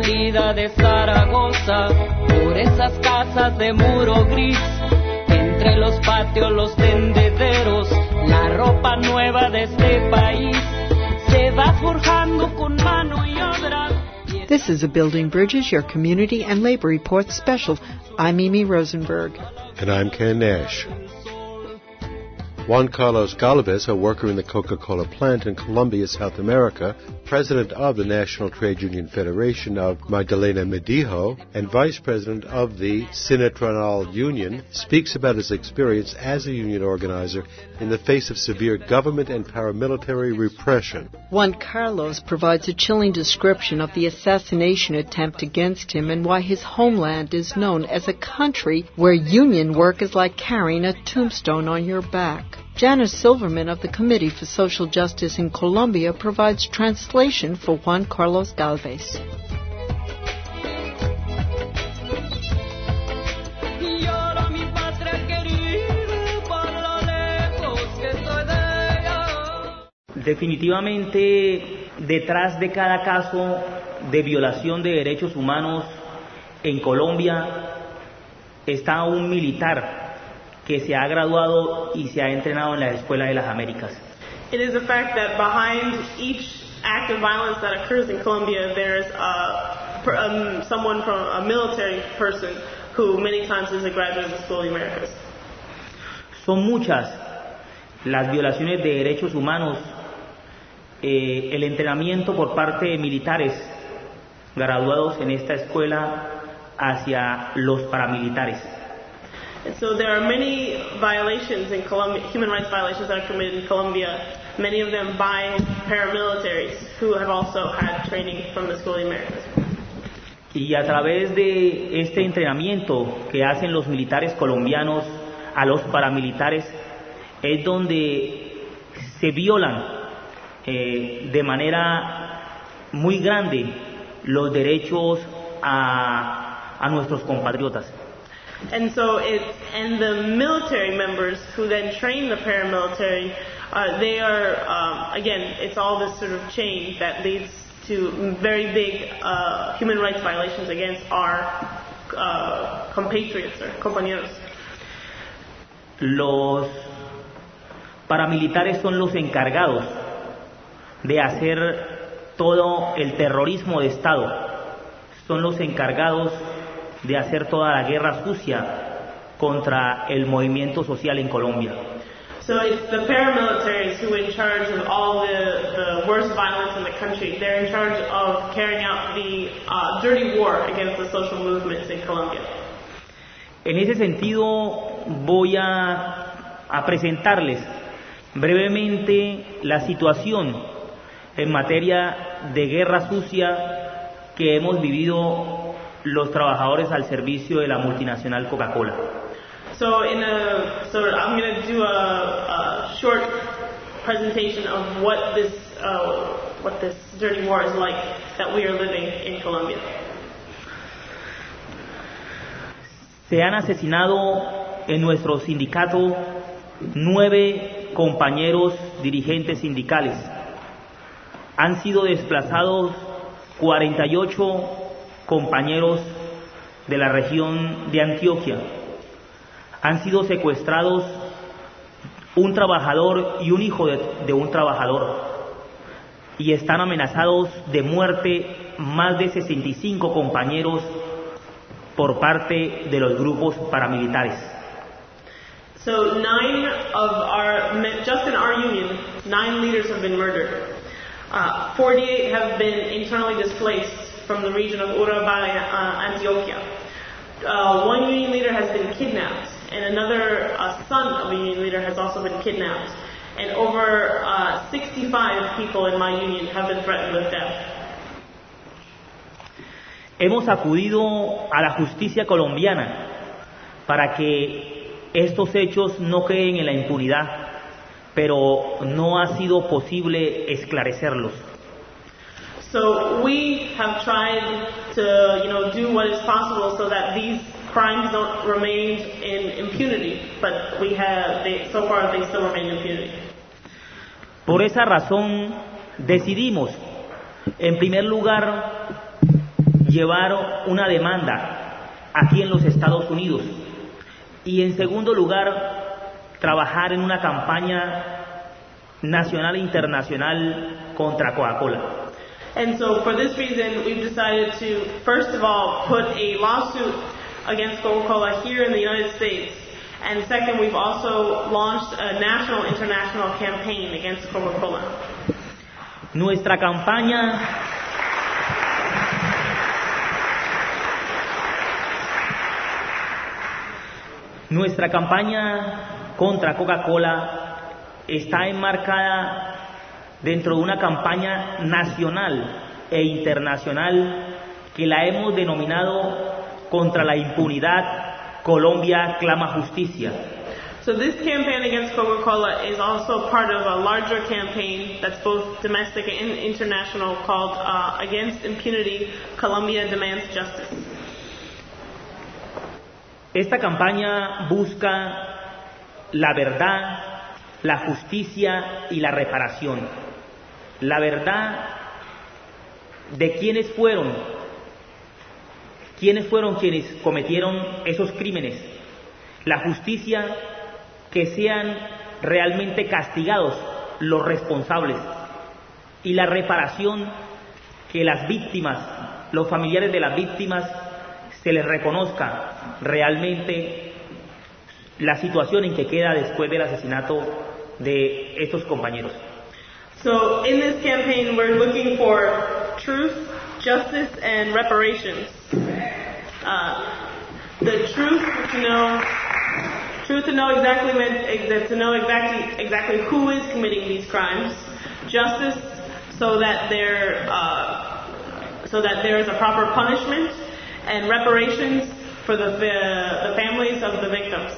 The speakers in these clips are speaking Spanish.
salida de Zaragoza, por esas casas de muro gris, entre los patios, los tendederos, la ropa nueva de este país se va forjando con mano y obra. This is a Building Bridges, your community and labor report special. I'm Mimi Rosenberg. And I'm Ken Nash. Juan Carlos Galvez, a worker in the Coca-Cola plant in Colombia, South America, president of the National Trade Union Federation of Magdalena Medijo, and vice president of the Sinetronal Union, speaks about his experience as a union organizer in the face of severe government and paramilitary repression. Juan Carlos provides a chilling description of the assassination attempt against him and why his homeland is known as a country where union work is like carrying a tombstone on your back. Janice Silverman of the Committee for Social Justice in Colombia provides translation for Juan Carlos Galvez. Definitivamente, detrás de cada caso de violación de derechos humanos en Colombia está un militar que se ha graduado y se ha entrenado en la Escuela de las Américas. It is a fact that behind each act of violence that occurs in Colombia, there's someone from a military person who many times is a graduate of the School of the Americas. Son muchas las violaciones de derechos humanos, el entrenamiento por parte de militares graduados en esta escuela hacia los paramilitares. And so there are many violations in Colombia, human rights violations that are committed in Colombia, many of them by paramilitaries who have also had training from the School of the Americas. Y a través de este entrenamiento que hacen los militares colombianos a los paramilitares es donde se violan de manera muy grande los derechos a nuestros compatriotas. And so and the military members who then train the paramilitary, they are, again, it's all this sort of chain that leads to very big human rights violations against our compatriots or compañeros. Los paramilitares son los encargados de hacer todo el terrorismo de Estado, son los encargados de hacer toda la guerra sucia contra el movimiento social en Colombia. So it's the paramilitaries who are in charge of all the worst violence in the country. They're in charge of carrying out the dirty war against the social movements in Colombia. En ese sentido voy a presentarles brevemente la situación en materia de guerra sucia que hemos vivido los trabajadores al servicio de la multinacional Coca-Cola. So I'm going to do a short presentation of what this dirty war is like that we are living in Colombia. Se han asesinado en nuestro sindicato 9 compañeros dirigentes sindicales. Han sido desplazados 48 compañeros de la región de Antioquia. Han sido secuestrados un trabajador y un hijo de un trabajador. Y están amenazados de muerte más de 65 compañeros por parte de los grupos paramilitares. So just in our union, 9 leaders have been murdered. 48 have been internally displaced from the region of Urabá, Antioquia. One union leader has been kidnapped, and another son of a union leader has also been kidnapped. And over 65 people in my union have been threatened with death. Hemos acudido a la justicia colombiana para que estos hechos no queden en la impunidad, pero no ha sido posible esclarecerlos. So we have tried to, do what is possible so that these crimes don't remain in impunity, but so far they still remain in impunity. Por esa razón decidimos, en primer lugar, llevar una demanda aquí en los Estados Unidos. Y en segundo lugar, trabajar en una campaña nacional e internacional contra Coca-Cola. And so for this reason, we've decided to, first of all, put a lawsuit against Coca-Cola here in the United States. And second, we've also launched a national, international campaign against Coca-Cola. Nuestra campaña contra Coca-Cola está enmarcada dentro de una campaña nacional e internacional que la hemos denominado contra la impunidad. Colombia clama justicia. So this campaign against Coca-Cola is also part of a larger campaign that's both domestic and international called Against Impunity, Colombia Demands Justice. Esta campaña busca la verdad, la justicia y la reparación. La verdad de quiénes fueron quienes cometieron esos crímenes. La justicia, que sean realmente castigados los responsables. Y la reparación, que las víctimas, los familiares de las víctimas, se les reconozca realmente la situación en que queda después del asesinato de estos compañeros. So in this campaign we're looking for truth, justice and reparations. The truth to know exactly who is committing these crimes. Justice, so that there is a proper punishment, and reparations for the families of the victims.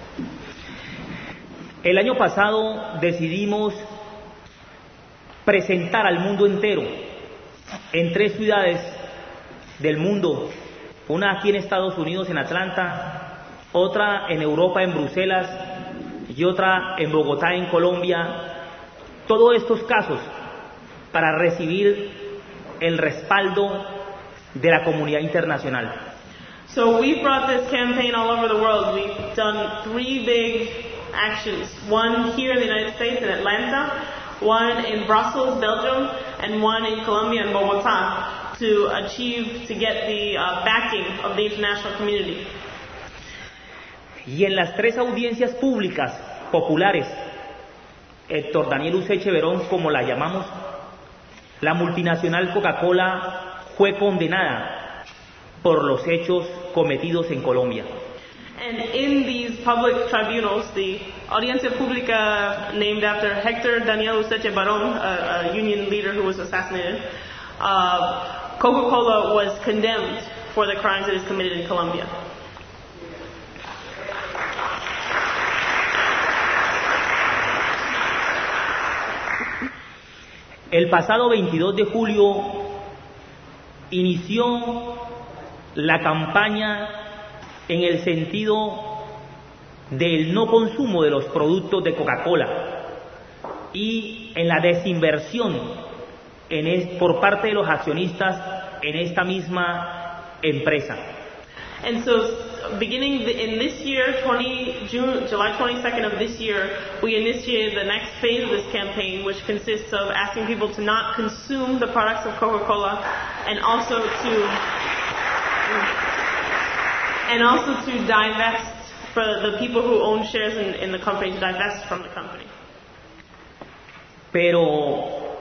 El año pasado decidimos presentar al mundo entero en 3 ciudades del mundo, una aquí en Estados Unidos en Atlanta, otra en Europa en Bruselas y otra en Bogotá en Colombia, todos estos casos para recibir el respaldo de la comunidad internacional. So we brought this campaign all over the world. We've done 3 big actions, one here in the United States in Atlanta, one in Brussels, Belgium, and one in Colombia and Bogotá to get the backing of the international community. Y en las 3 audiencias públicas populares, Héctor Daniel Useche Verón, como la llamamos, la multinacional Coca-Cola fue condenada por los hechos cometidos en Colombia. And in these public tribunals, the Audiencia Pública named after Héctor Daniel Useche Barón, a union leader who was assassinated, Coca-Cola was condemned for the crimes that is committed in Colombia. El pasado 22 de julio inició la campaña en el sentido del no consumo de los productos de Coca-Cola y en la desinversión por parte de los accionistas en esta misma empresa. And so, beginning in this year, July 22nd of this year, we initiated the next phase of this campaign, which consists of asking people to not consume the products of Coca-Cola, and also to divest, for the people who own shares in the company, to divest from the company. Pero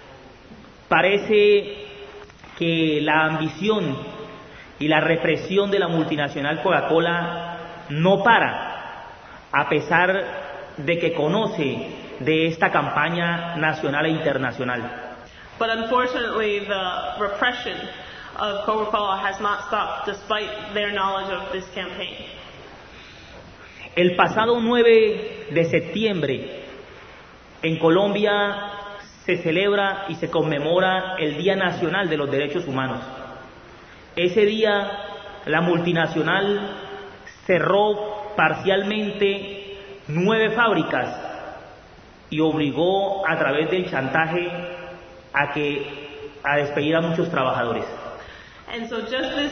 parece que la ambición y la represión de la multinacional Coca-Cola no para, a pesar de que conoce de esta campaña nacional e internacional. But unfortunately, the repression of Coca-Cola has not stopped, despite their knowledge of this campaign. El pasado 9 de septiembre, en Colombia se celebra y se conmemora el Día Nacional de los Derechos Humanos. Ese día la multinacional cerró parcialmente 9 fábricas y obligó a través del chantaje a despedir a muchos trabajadores. And so just this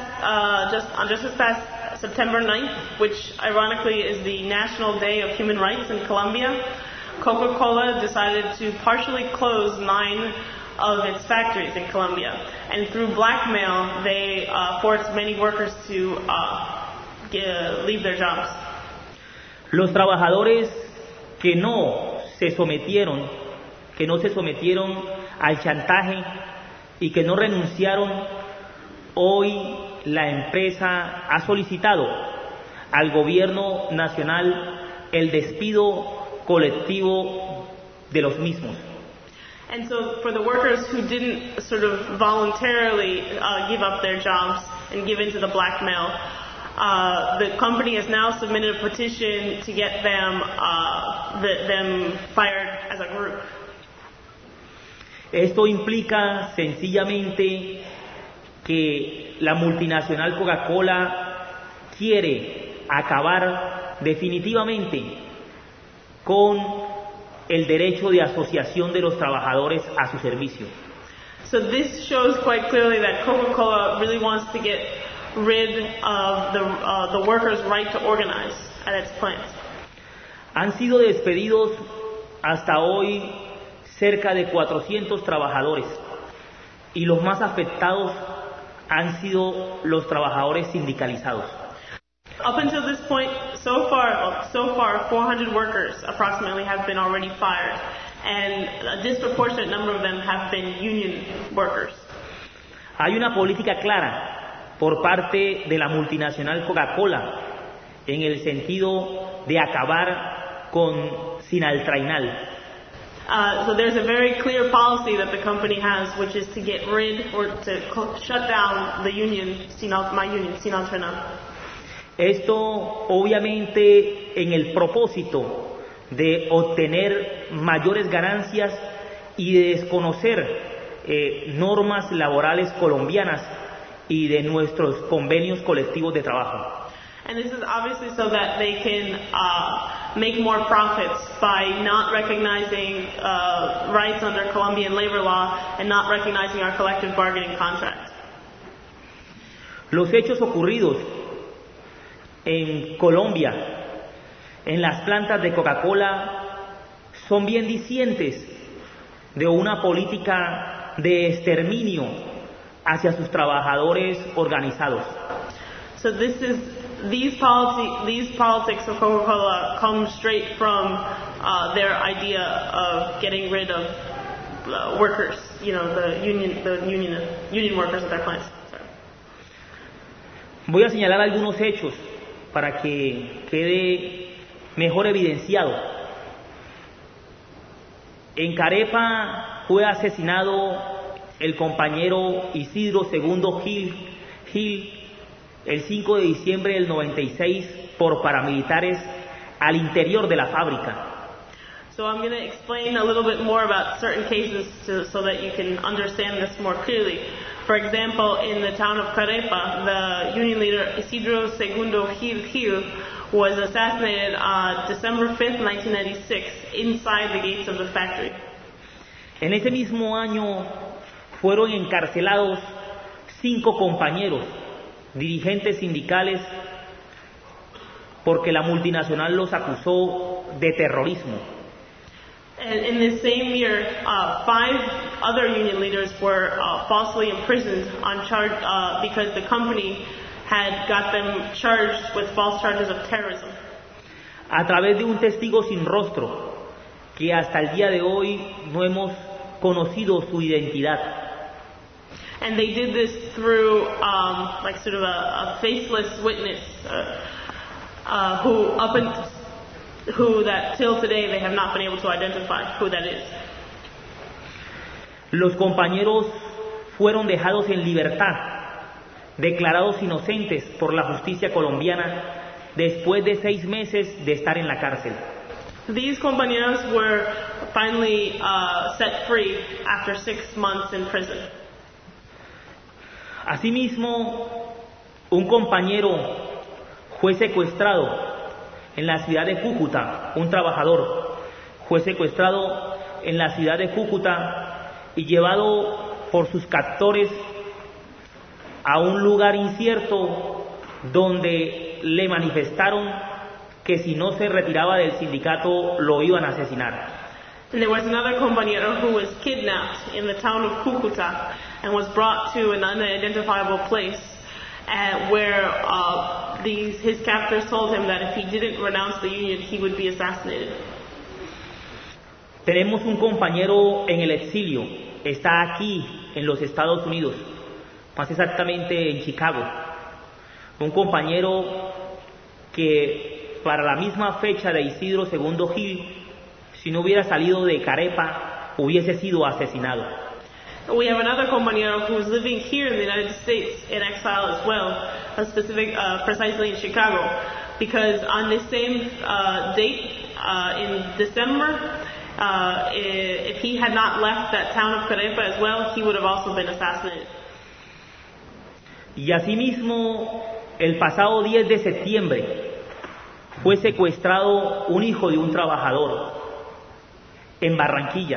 past September 9th, which ironically is the National Day of Human Rights in Colombia, Coca-Cola decided to partially close 9 of its factories in Colombia. And through blackmail, they forced many workers to leave their jobs. Los trabajadores que no se sometieron al chantaje y que no renunciaron, hoy la empresa ha solicitado al gobierno nacional el despido colectivo de los mismos. And so for the workers who didn't sort of voluntarily give up their jobs and give in to the blackmail, the company has now submitted a petition to get them fired as a group. Esto implica sencillamente que la multinacional Coca-Cola quiere acabar definitivamente con el derecho de asociación de los trabajadores a su servicio. So this shows quite clearly that Coca-Cola really wants to get rid of the workers' right to organize at its plants. Han sido despedidos hasta hoy cerca de 400 trabajadores y los más afectados han sido los trabajadores sindicalizados. Up until this point, so far 400 workers approximately have been already fired, and a disproportionate number of them have been union workers. Hay una política clara por parte de la multinacional Coca-Cola en el sentido de acabar con Sinaltrainal. So there's a very clear policy that the company has, which is to get rid or to shut down the union, Sinaltrainal. Esto obviamente en el propósito de obtener mayores ganancias y de desconocer normas laborales colombianas y de nuestros convenios colectivos de trabajo. And this is obviously so that they can make more profits by not recognizing rights under Colombian labor law and not recognizing our collective bargaining contract. Los hechos ocurridos en Colombia, en las plantas de Coca-Cola, son bien dicientes de una política de exterminio hacia sus trabajadores organizados. So these politics of Coca-Cola come straight from their idea of getting rid of workers, the union workers at their plants. Sorry. Voy a señalar algunos hechos para que quede mejor evidenciado. En Carepa fue asesinado el compañero Isidro Segundo Gil el 5 de diciembre del 96 por paramilitares al interior de la fábrica. So I'm going to explain a little bit more about certain cases so that you can understand this more clearly. For example, in the town of Carepa, the union leader Isidro Segundo Gil was assassinated December 5th, 1996, inside the gates of the factory. En ese mismo año fueron encarcelados 5 compañeros dirigentes sindicales porque la multinacional los acusó de terrorismo. And in the same year, 5 other union leaders were falsely imprisoned on charge because the company had got them charged with false charges of terrorism. A través de un testigo sin rostro que hasta el día de hoy no hemos conocido su identidad. And they did this through sort of a faceless witness who that till today they have not been able to identify who that is. Los compañeros fueron dejados en libertad, declarados inocentes por la justicia colombiana después de 6 meses de estar en la cárcel. These compañeros were finally set free after 6 months in prison. Asimismo, un compañero fue secuestrado en la ciudad de Cúcuta, un trabajador fue secuestrado en la ciudad de Cúcuta y llevado por sus captores a un lugar incierto donde le manifestaron que si no se retiraba del sindicato lo iban a asesinar. And there was another compañero who was kidnapped in the town of Cúcuta and was brought to an unidentifiable place where his captors told him that if he didn't renounce the union, he would be assassinated. Tenemos un compañero en el exilio, está aquí en los Estados Unidos, más exactamente en Chicago. Un compañero que para la misma fecha de Isidro II Gil, si no hubiera salido de Carepa, hubiese sido asesinado. We have another compañero who's living here in the United States in exile as well, precisely in Chicago, because on this same date in December, if he had not left that town of Carepa as well, he would have also been assassinated. Y asimismo, el pasado 10 de septiembre fue secuestrado un hijo de un trabajador en Barranquilla.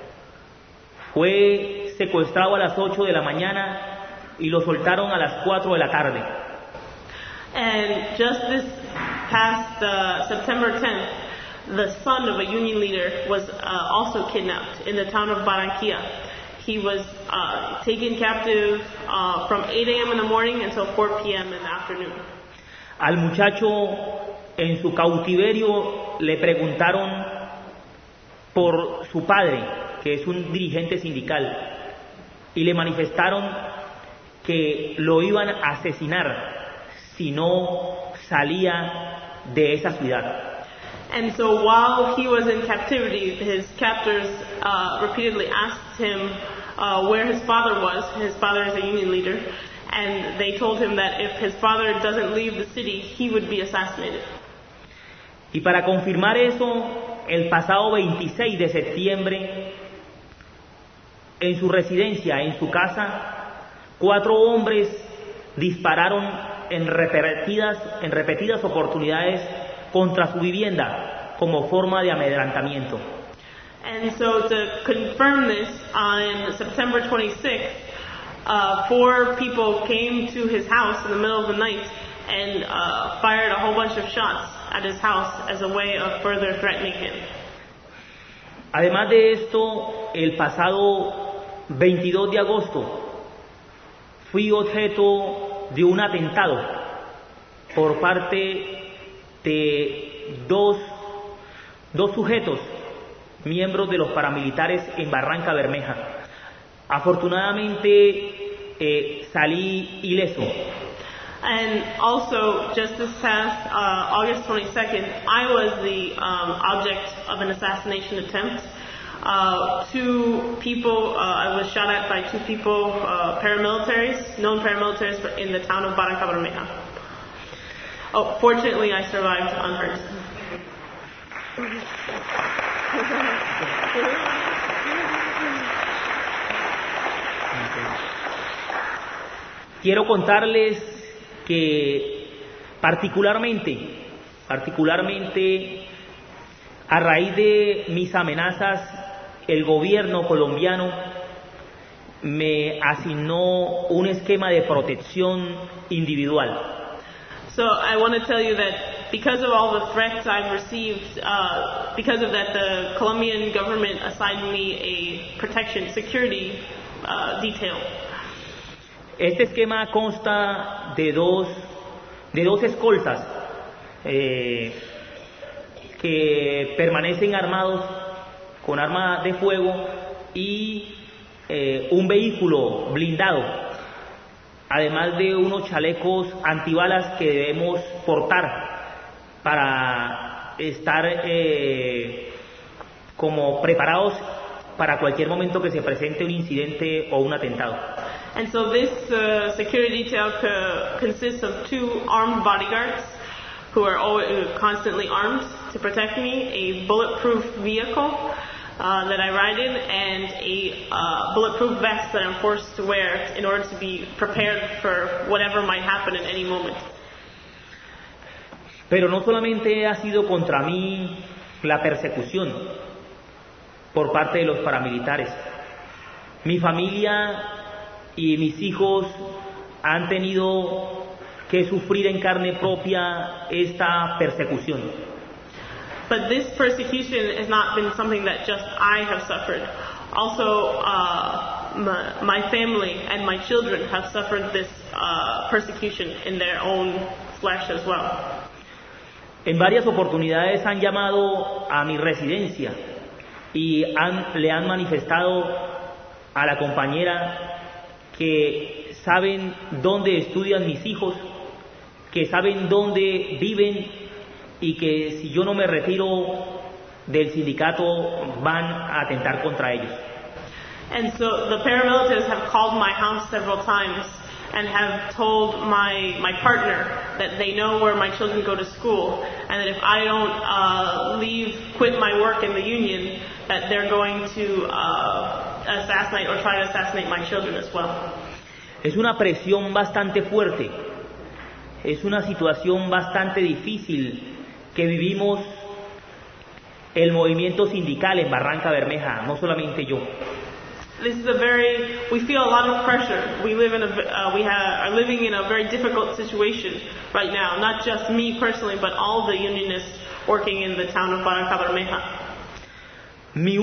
Fue secuestrado a las 8 de la mañana y lo soltaron a las 4 de la tarde. And just this past September 10th, the son of a union leader was also kidnapped in the town of Barranquilla. He was taken captive from 8 a.m. in the morning until 4 p.m. in the afternoon. Al muchacho en su cautiverio le preguntaron por su padre, que es un dirigente sindical, y le manifestaron que lo iban a asesinar si no salía de esa ciudad. And so while he was in captivity, his captors repeatedly asked him where his father was. His father is a union leader, and they told him that if his father doesn't leave the city, he would be assassinated. Y para confirmar eso, el pasado 26 de septiembre, en su residencia, en su casa, 4 hombres dispararon en repetidas oportunidades contra su vivienda como forma de amedrentamiento. And so to confirm this, on September 26th, 4 people came to his house in the middle of the night and fired a whole bunch of shots at his house as a way of further threatening him. Además de esto, el pasado 22 de agosto fui objeto de un atentado por parte de dos sujetos, miembros de los paramilitares en Barranca Bermeja. Afortunadamente salí ileso. And also, just this past August 22nd, I was the object of an assassination attempt. 2 people, I was shot at by 2 people, paramilitaries, known paramilitaries in the town of Barranca Bermeja. Oh, fortunately, I survived unhurt. Quiero contarles que particularmente a raíz de mis amenazas, el gobierno colombiano me asignó un esquema de protección individual. So I want to tell you that because of all the threats I've received, because of that, the Colombian government assigned me a security detail. Este esquema consta de dos escoltas que permanecen armados con arma de fuego y un vehículo blindado, además de unos chalecos antibalas que debemos portar para estar como preparados para cualquier momento que se presente un incidente o un atentado. And so this security detail consists of 2 armed bodyguards who are constantly armed to protect me, a bulletproof vehicle that I ride in, and a bulletproof vest that I'm forced to wear in order to be prepared for whatever might happen at any moment. Pero no solamente ha sido contra mí la persecución por parte de los paramilitares. Mi familia y mis hijos han tenido que sufrir en carne propia esta persecución. But this persecution has not been something that just I have suffered. Also, my family and my children have suffered this persecution in their own flesh as well. En varias oportunidades han llamado a mi residencia y le han manifestado a la compañera que saben dónde estudian mis hijos, que saben dónde viven y que si yo no me retiro del sindicato van a atentar contra ellos. And so the paramilitaries have called my house several times and have told my partner that they know where my children go to school, and that if I don't quit my work in the union, that they're going to assassinate or try to assassinate my children as well. Es una presión bastante fuerte, es una situación bastante difícil que vivimos el movimiento sindical en Barranca Bermeja, no solamente yo. This is we feel a lot of pressure. We are living in a very difficult situation right now. Not just me personally, but all the unionists working in the town of Barranca Bermeja. Mi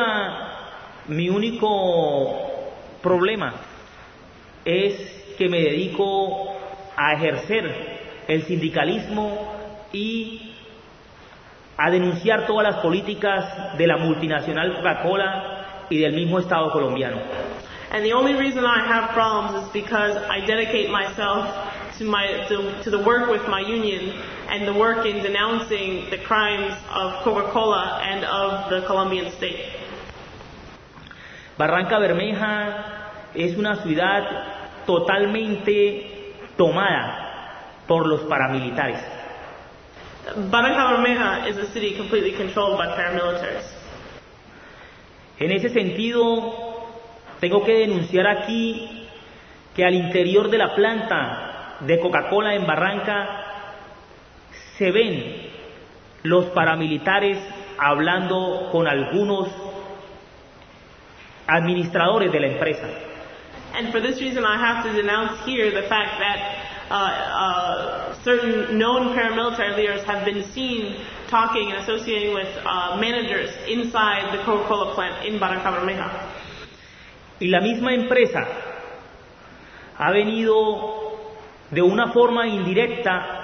único problema es que me dedico a ejercer el sindicalismo y a denunciar todas las políticas de la multinacional Coca-Cola y del mismo Estado colombiano. And the only reason I have problems is because I dedicate myself to the work with my union and the work in denouncing the crimes of Coca-Cola and of the Colombian state. Barranca Bermeja es una ciudad totalmente tomada por los paramilitares. Barranca Bermeja is a city completely controlled by paramilitaries. En ese sentido, tengo que denunciar aquí que al interior de la planta de Coca-Cola en Barranca se ven los paramilitares hablando con algunos administradores de la empresa. And for this reason, I have to denounce here the fact that certain known paramilitary leaders have been seen talking and associating with managers inside the Coca-Cola plant in Barranca Bermeja. Y la misma empresa ha venido de una forma indirecta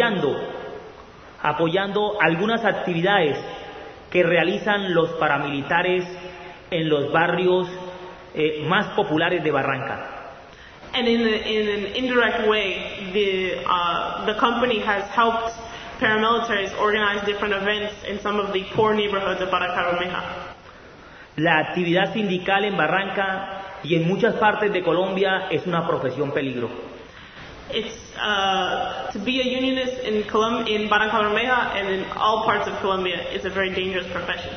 apoyando algunas actividades que realizan los paramilitares en los barrios más populares de Barranca. And in an indirect way, the company has helped paramilitaries organize different events in some of the poor neighborhoods of Barranca Bermeja. La actividad sindical en Barranca y en muchas partes de Colombia es una profesión peligro. It's to be a unionist in Barranca Bermeja and in all parts of Colombia is a very dangerous profession.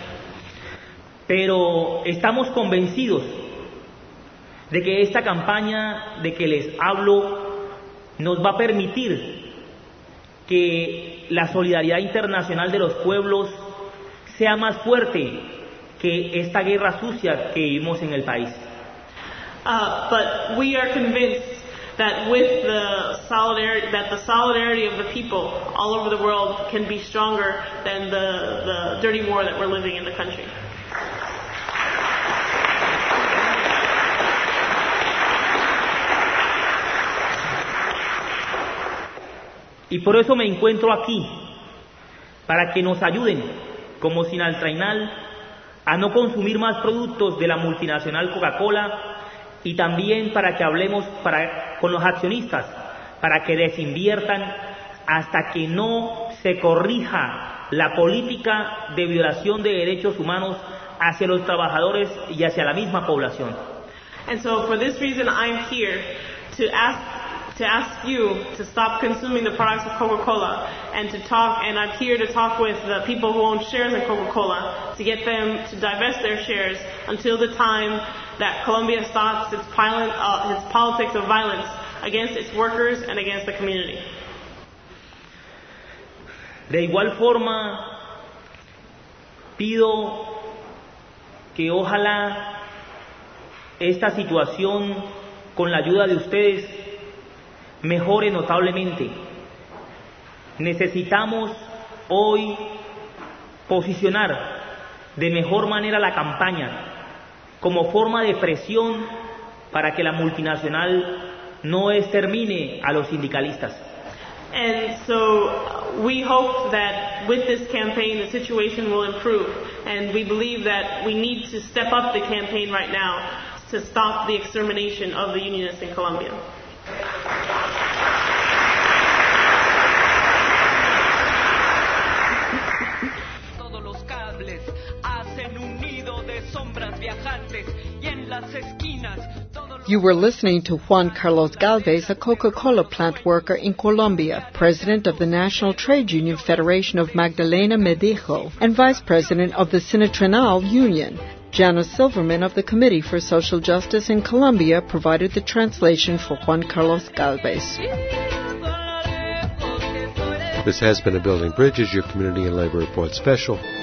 Pero estamos convencidos de que esta campaña de que les hablo nos va a permitir que la solidaridad internacional de los pueblos sea más fuerte que esta guerra sucia que vivimos en el país. But we are convinced that with the solidarity of the people all over the world can be stronger than the dirty war that we're living in the country. Y por eso me encuentro aquí, para que nos ayuden, como Sinaltrainal, a no consumir más productos de la multinacional Coca-Cola y también para que hablemos con los accionistas, para que desinviertan hasta que no se corrija la política de violación de derechos humanos hacia los trabajadores y hacia la misma población. And so for this reason I'm here to ask you to stop consuming the products of Coca-Cola and I'm here to talk with the people who own shares in Coca-Cola to get them to divest their shares until the time that Colombia stops its politics of violence against its workers and against the community. De igual forma, pido que ojalá esta situación, con la ayuda de ustedes, mejore notablemente. Necesitamos hoy posicionar de mejor manera la campaña como forma de presión para que la multinacional no extermine a los sindicalistas. And so we hope that with this campaign the situation will improve, and we believe that we need to step up the campaign right now to stop the extermination of the unionists in Colombia. Todos los cables hacen un nido de sombras viajantes y en las esquinas. You were listening to Juan Carlos Galvez, a Coca-Cola plant worker in Colombia, president of the National Trade Union Federation of Magdalena Medijo, and vice president of the Sinatrenal Union. Jana Silverman of the Committee for Social Justice in Colombia provided the translation for Juan Carlos Galvez. This has been a Building Bridges, your Community and Labor Report special.